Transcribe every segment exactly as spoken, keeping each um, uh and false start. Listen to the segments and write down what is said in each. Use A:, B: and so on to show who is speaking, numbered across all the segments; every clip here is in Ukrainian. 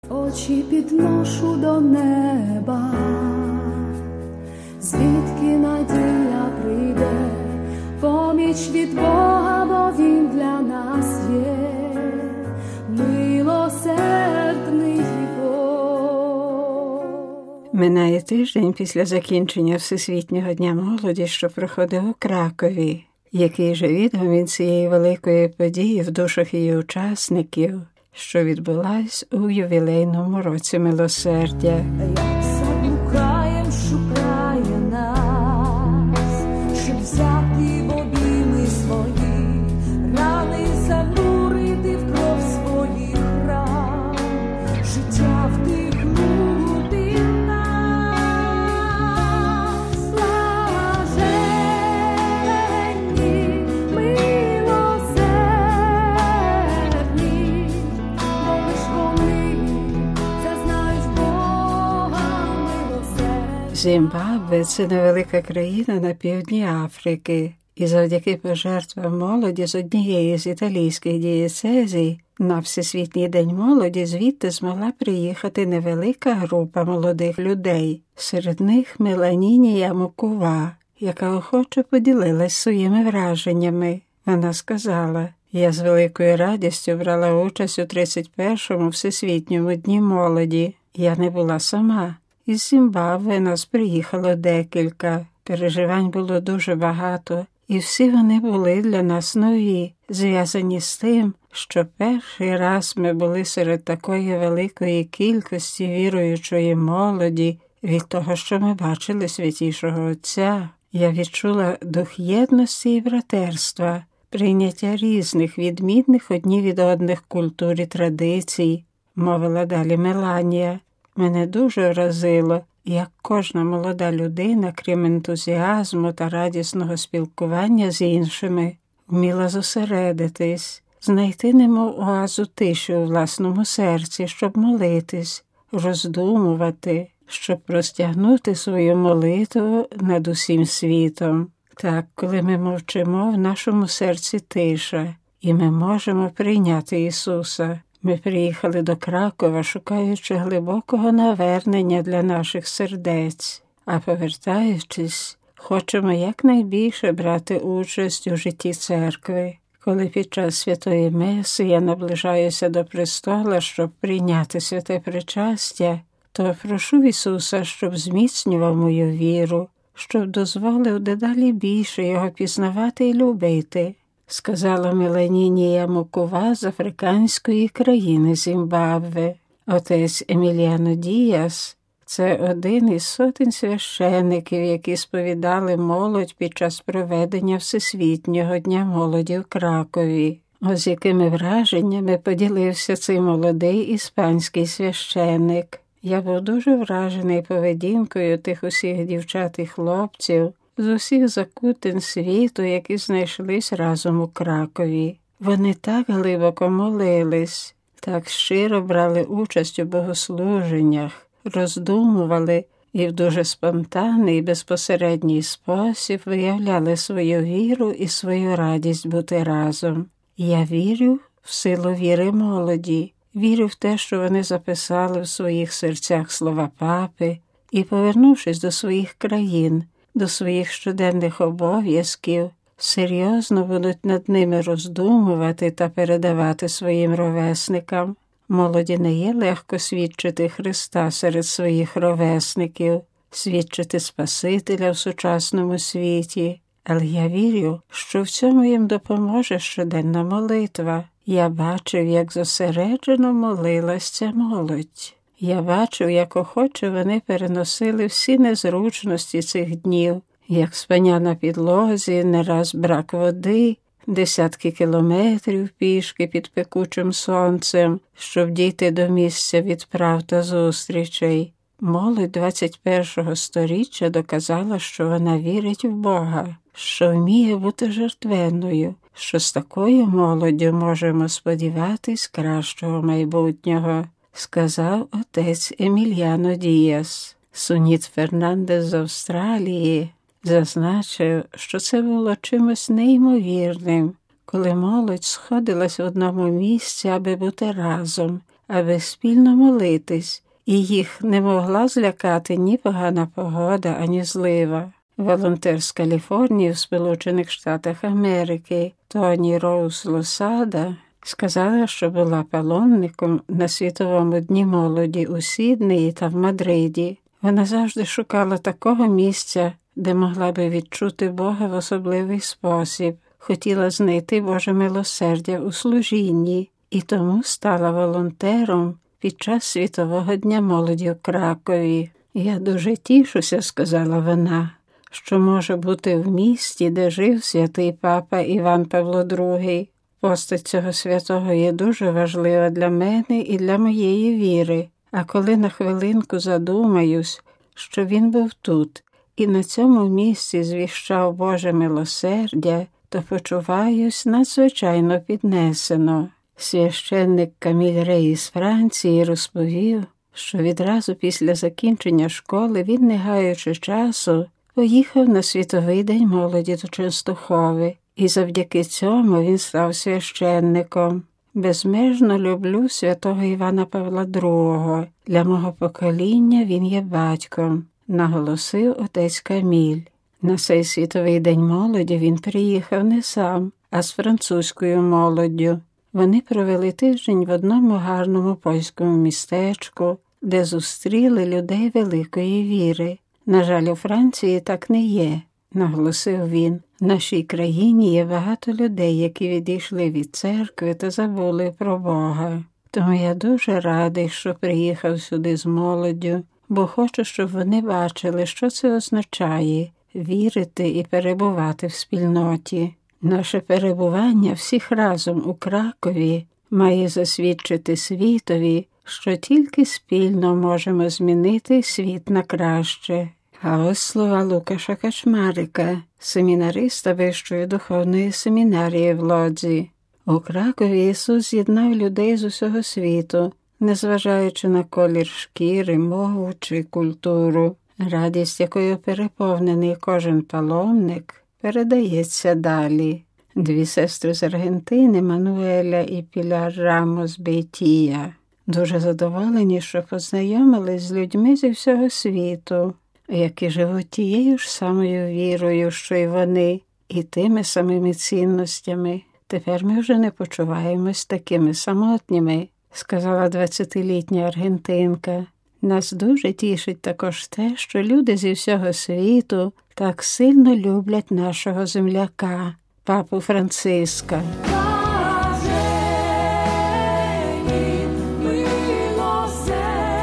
A: Очі підношу до неба, звідки надія прийде, поміч від Бога, бо Він для нас є, милосердний Бог.
B: Минає тиждень після закінчення Всесвітнього дня молоді, що проходив у Кракові. Який же відгомін цієї великої події в душах її учасників, що відбулась у ювілейному році милосердя.
A: Як заблукаєм, шукає нас, щоб взяти в обійми свої, рани занурити в кров своїх ран, життя вдихнути нас. Блаженні, милосердні, бо лиш вони зазнають Бога милосердя.
B: Зімбабве – це невелика країна на півдні Африки. І завдяки пожертвам молоді з однієї з італійських дієцезій на Всесвітній день молоді звідти змогла приїхати невелика група молодих людей. Серед них Меланінія Мукува, яка охоче поділилась своїми враженнями. Вона сказала: «Я з великою радістю брала участь у тридцять першому Всесвітньому дні молоді. Я не була сама. Із Зімбабве нас приїхало декілька. Переживань було дуже багато. І всі вони були для нас нові, зв'язані з тим, що перший раз ми були серед такої великої кількості віруючої молоді від того, що ми бачили Святішого Отця. Я відчула дух єдності і братерства, прийняття різних, відмінних одні від одних культур і традицій», – мовила далі Меланія. «Мене дуже вразило, як кожна молода людина, крім ентузіазму та радісного спілкування з іншими, вміла зосередитись, знайти немов оазу тиші у власному серці, щоб молитись, роздумувати, щоб простягнути свою молитву над усім світом. Так, коли ми мовчимо, в нашому серці тиша, і ми можемо прийняти Ісуса. Ми приїхали до Кракова, шукаючи глибокого навернення для наших сердець, а повертаючись, хочемо якнайбільше брати участь у житті церкви. Коли під час святої меси я наближаюся до престола, щоб прийняти святе причастя, то прошу Ісуса, щоб зміцнював мою віру, щоб дозволив дедалі більше Його пізнавати і любити», – сказала Меланінія Мукува з африканської країни Зімбабве. Отець Еміліано Діас – це один із сотень священиків, які сповідали молодь під час проведення Всесвітнього дня молоді в Кракові. Ось якими враженнями поділився цей молодий іспанський священик. «Я був дуже вражений поведінкою тих усіх дівчат і хлопців з усіх закутин світу, які знайшлись разом у Кракові. Вони так глибоко молились, так щиро брали участь у богослуженнях, роздумували і в дуже спонтанний і безпосередній спосіб виявляли свою віру і свою радість бути разом. Я вірю в силу віри молоді, вірю в те, що вони записали в своїх серцях слова папи і, повернувшись до своїх країн, до своїх щоденних обов'язків, серйозно будуть над ними роздумувати та передавати своїм ровесникам. Молоді не є легко свідчити Христа серед своїх ровесників, свідчити Спасителя в сучасному світі, але я вірю, що в цьому їм допоможе щоденна молитва. Я бачив, як зосереджено молилась ця молодь. Я бачив, як охоче вони переносили всі незручності цих днів, як спання на підлозі, не раз брак води, десятки кілометрів пішки під пекучим сонцем, щоб дійти до місця відправ та зустрічей. Молодь двадцять першого сторіччя доказала, що вона вірить в Бога, що вміє бути жертвенною, що з такою молоддю можемо сподіватись кращого майбутнього, сказав отець Еміліано Діас. Суніт Фернандес з Австралії зазначив, що це було чимось неймовірним, коли молодь сходилась в одному місці, аби бути разом, аби спільно молитись, і їх не могла злякати ні погана погода, ані злива. Волонтер з Каліфорнії в Сполучених Штатах Америки Тоні Роуз Лосада сказала, що була паломником на Світовому дні молоді у Сіднеї та в Мадриді. Вона завжди шукала такого місця, де могла би відчути Бога в особливий спосіб, хотіла знайти Боже милосердя у служінні, і тому стала волонтером під час Світового дня молоді в Кракові. «Я дуже тішуся», – сказала вона, – «що може бути в місті, де жив святий папа Іван Павло другий. Постать цього святого є дуже важлива для мене і для моєї віри. А коли на хвилинку задумаюсь, що він був тут і на цьому місці звіщав Боже милосердя, то почуваюсь надзвичайно піднесено». Священник Каміль Рей із Франції розповів, що відразу після закінчення школи він, не гаючи часу, поїхав на Світовий день молоді до Ченстухови, і завдяки цьому він став священником. «Безмежно люблю святого Івана Павла другого. Для мого покоління він є батьком», – наголосив отець Каміль. На цей Світовий день молоді він приїхав не сам, а з французькою молоддю. Вони провели тиждень в одному гарному польському містечку, де зустріли людей великої віри. «На жаль, у Франції так не є», – наголосив він. «В нашій країні є багато людей, які відійшли від церкви та забули про Бога. Тому я дуже радий, що приїхав сюди з молоддю, бо хочу, щоб вони бачили, що це означає – вірити і перебувати в спільноті. Наше перебування всіх разом у Кракові має засвідчити світові, що тільки спільно можемо змінити світ на краще». А ось слова Лукаша Качмарика, семінариста Вищої духовної семінарії в Лодзі. У Кракові Ісус з'єднав людей з усього світу, незважаючи на колір шкіри, мову чи культуру. Радість, якою переповнений кожен паломник, передається далі. Дві сестри з Аргентини, Мануеля і Піляр Рамос Бейтія, дуже задоволені, що познайомились з людьми зі всього світу, які живуть тією ж самою вірою, що й вони, і тими самими цінностями. «Тепер ми вже не почуваємось такими самотніми», – сказала двадцятилітня аргентинка. «Нас дуже тішить також те, що люди зі всього світу так сильно люблять нашого земляка, папу Франциска».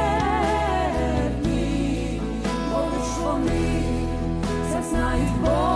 A: Знають Бога.